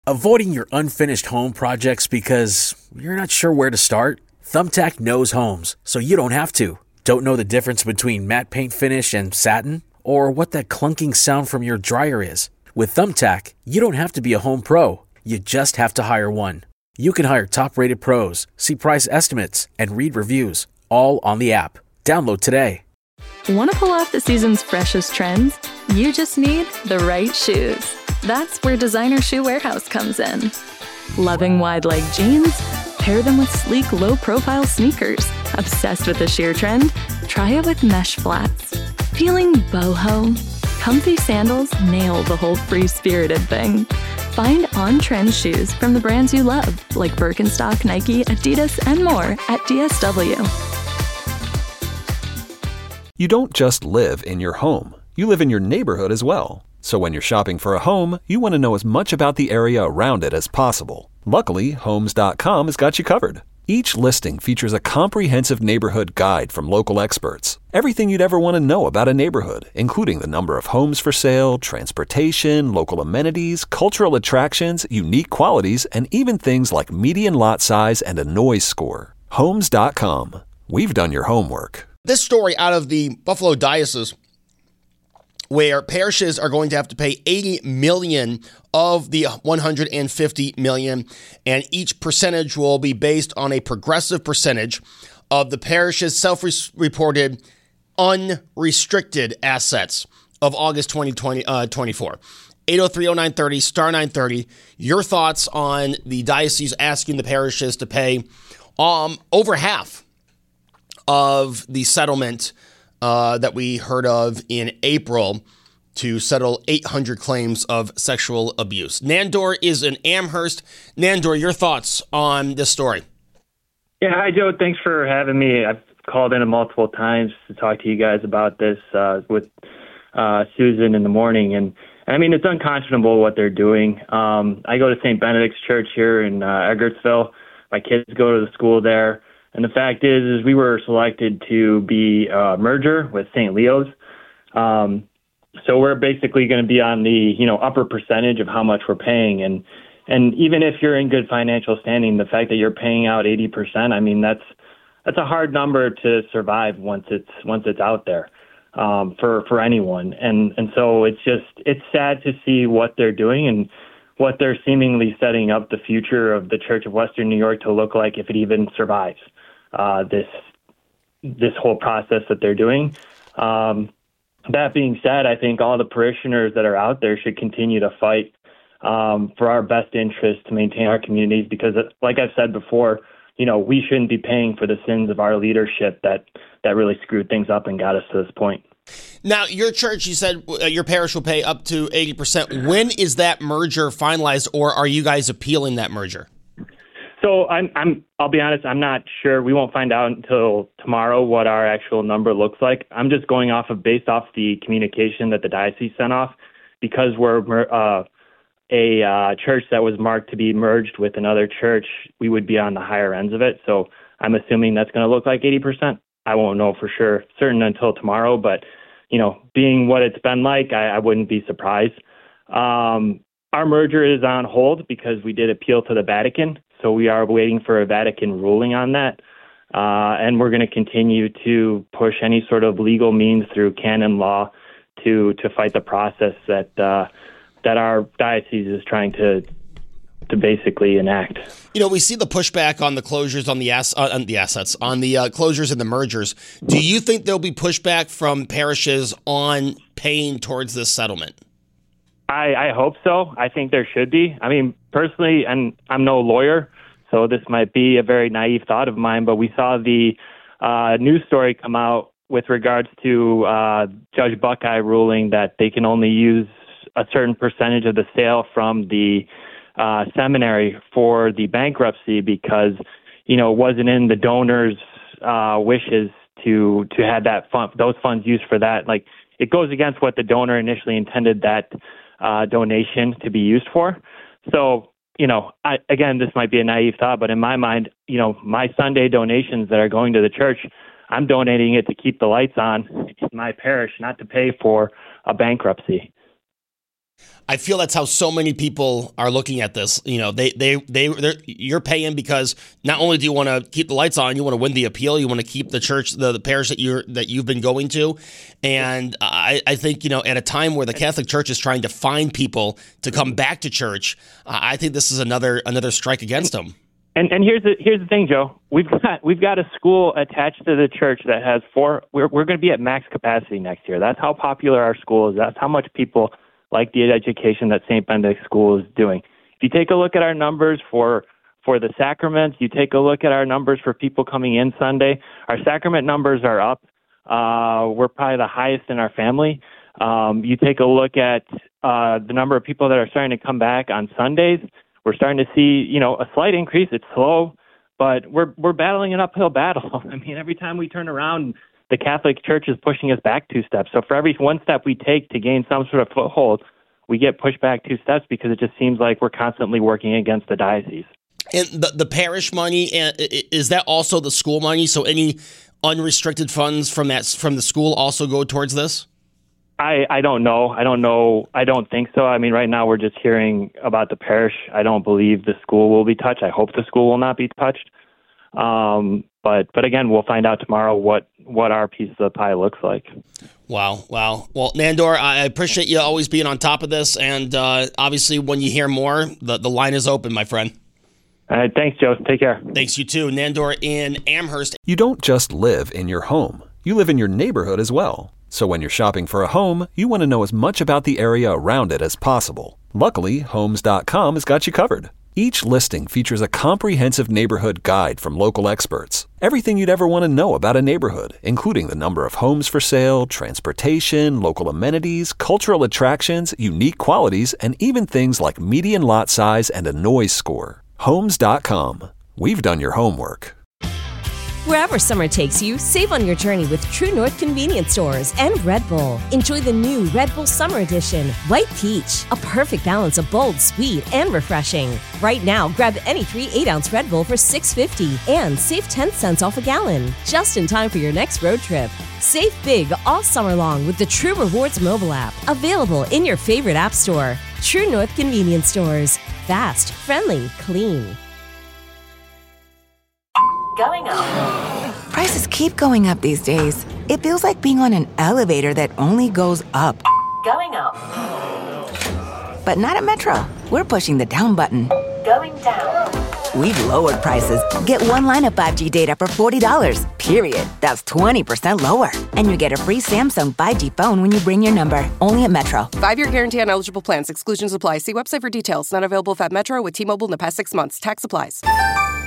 Avoiding your unfinished home projects because you're not sure where to start? Thumbtack knows homes, so you don't have to. Don't know the difference between matte paint finish and satin? Or what that clunking sound from your dryer is? With Thumbtack, you don't have to be a home pro. You just have to hire one. You can hire top-rated pros, see price estimates, and read reviews, all on the app. Download today. Want to pull off the season's freshest trends? You just need the right shoes. That's where Designer Shoe Warehouse comes in. Loving wide-leg jeans? Pair them with sleek, low-profile sneakers. Obsessed with the sheer trend? Try it with mesh flats. Feeling boho? Comfy sandals nail the whole free-spirited thing. Find on-trend shoes from the brands you love, like Birkenstock, Nike, Adidas, and more at DSW. You don't just live in your home. You live in your neighborhood as well. So when you're shopping for a home, you want to know as much about the area around it as possible. Luckily, Homes.com has got you covered. Each listing features a comprehensive neighborhood guide from local experts. Everything you'd ever want to know about a neighborhood, including the number of homes for sale, transportation, local amenities, cultural attractions, unique qualities, and even things like median lot size and a noise score. Homes.com. We've done your homework. This story out of the Buffalo Diocese, where parishes are going to have to pay $80 million of the $150 million, and each percentage will be based on a progressive percentage of the parish's self-reported unrestricted assets of August 2024. 803-0930, star 930. Your thoughts on the diocese asking the parishes to pay over half of the settlement that we heard of in April to settle 800 claims of sexual abuse. Nandor is in Amherst. Nandor, your thoughts on this story? Yeah, hi, Joe. Thanks for having me. I've called in multiple times to talk to you guys about this with Susan in the morning. And I mean, it's unconscionable what they're doing. I go to St. Benedict's Church here in Edgartsville. My kids go to the school there. And the fact is we were selected to be a merger with St. Leo's. So we're basically going to be on the, upper percentage of how much we're paying. And even if you're in good financial standing, the fact that you're paying out 80%, I mean, that's a hard number to survive once it's out there, for anyone. And so it's sad to see what they're doing and what they're seemingly setting up the future of the Church of Western New York to look like if it even survives this whole process that they're doing. That being said, I think all the parishioners that are out there should continue to fight for our best interest to maintain our communities, because, like I've said before, we shouldn't be paying for the sins of our leadership that really screwed things up and got us to this point. Now, your church, you said your parish will pay up to 80%. When is that merger finalized, or are you guys appealing that merger? So I'll be honest, I'm not sure. We won't find out until tomorrow what our actual number looks like. I'm just going based off the communication that the diocese sent off, because we're a church that was marked to be merged with another church. We would be on the higher ends of it. So I'm assuming that's going to look like 80%. I won't know for certain until tomorrow, but being what it's been like, I wouldn't be surprised. Our merger is on hold because we did appeal to the Vatican. So we are waiting for a Vatican ruling on that. And we're going to continue to push any sort of legal means through canon law to fight the process that our diocese is trying to basically enact. We see the pushback on the closures on the assets, on the closures and the mergers. Do you think there'll be pushback from parishes on paying towards this settlement? I hope so. I think there should be. I mean, personally, and I'm no lawyer, so this might be a very naive thought of mine, but we saw the news story come out with regards to Judge Buckeye ruling that they can only use a certain percentage of the sale from the seminary for the bankruptcy because, it wasn't in the donor's wishes to have those funds used for that. Like, it goes against what the donor initially intended that donation to be used for. So, again, this might be a naive thought, but in my mind, my Sunday donations that are going to the church, I'm donating it to keep the lights on in my parish, not to pay for a bankruptcy. I feel that's how so many people are looking at this. You know, you're paying because not only do you want to keep the lights on, you want to win the appeal, you want to keep the church, the parish that you've been going to, and I think, you know, at a time where the Catholic Church is trying to find people to come back to church, I think this is another strike against them. And here's the thing, Joe. We've got a school attached to the church that has we're going to be at max capacity next year. That's how popular our school is. That's how much people like the education that St. Benedict School is doing. If you take a look at our numbers for the sacraments, you take a look at our numbers for people coming in Sunday, our sacrament numbers are up. We're probably the highest in our family. You take a look at the number of people that are starting to come back on Sundays. We're starting to see, you know, a slight increase. It's slow, but we're battling an uphill battle. I mean, every time we turn around, the Catholic Church is pushing us back 2 steps. So for every 1 step we take to gain some sort of foothold, we get pushed back 2 steps because it just seems like we're constantly working against the diocese. And the parish money, is that also the school money? So any unrestricted funds from the school also go towards this? I don't know. I don't think so. I mean, right now we're just hearing about the parish. I don't believe the school will be touched. I hope the school will not be touched. But again, we'll find out tomorrow what our piece of the pie looks like. Wow. Well, Nandor, I appreciate you always being on top of this. And obviously, when you hear more, the line is open, my friend. All right. Thanks, Joe. Take care. Thanks, you too. Nandor in Amherst. You don't just live in your home. You live in your neighborhood as well. So when you're shopping for a home, you want to know as much about the area around it as possible. Luckily, Homes.com has got you covered. Each listing features a comprehensive neighborhood guide from local experts. Everything you'd ever want to know about a neighborhood, including the number of homes for sale, transportation, local amenities, cultural attractions, unique qualities, and even things like median lot size and a noise score. Homes.com. We've done your homework. Wherever summer takes you, save on your journey with True North Convenience Stores and Red Bull. Enjoy the new Red Bull Summer Edition, White Peach, a perfect balance of bold, sweet, and refreshing. Right now, grab any 3 8-ounce Red Bull for $6.50 and save 10 cents off a gallon, just in time for your next road trip. Save big all summer long with the True Rewards mobile app, available in your favorite app store. True North Convenience Stores. Fast, friendly, clean. Going up. Prices keep going up these days. It feels like being on an elevator that only goes up. Going up. But not at Metro. We're pushing the down button. Going down. We've lowered prices. Get one line of 5G data for $40, period. That's 20% lower. And you get a free Samsung 5G phone when you bring your number. Only at Metro. 5-year guarantee on eligible plans. Exclusions apply. See website for details. Not available at Metro with T-Mobile in the past 6 months. Tax applies.